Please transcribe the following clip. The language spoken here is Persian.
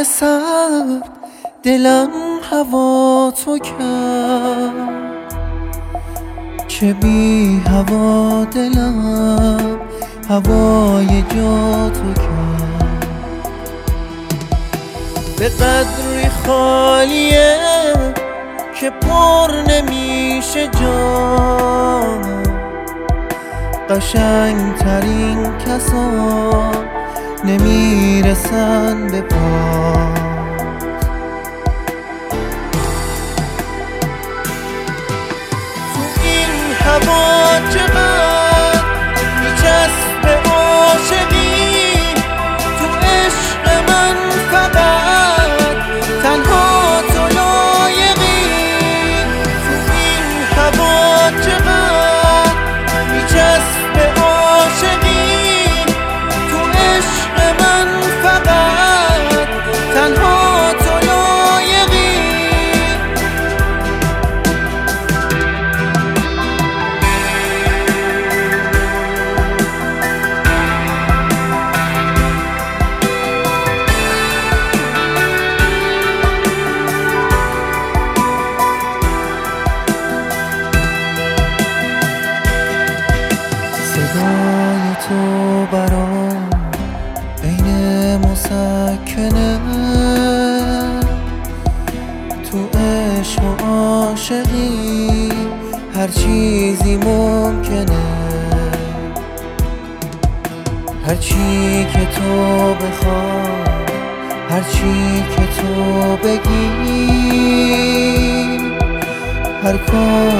سر دلم هوا تو کرد که بی هوا دلم هوای جا تو کرد. به قدری خالیه که پر نمیشه جا، قشنگ ترین کسان نمیرسن به پا. تو این هوا چقدر میچسبه عاشقی، تو عشق من فقط تنها تو لایقی. تو این هوا چقدر میچسبه عاشقی، تو عشق من فقط تنها تو لایقی. صدای تو برام عین مسکنه، تو عشق و عاشقی هر چیزی ممکنه. هر چی که تو بخوای، هر چی که تو بگی، هر کاری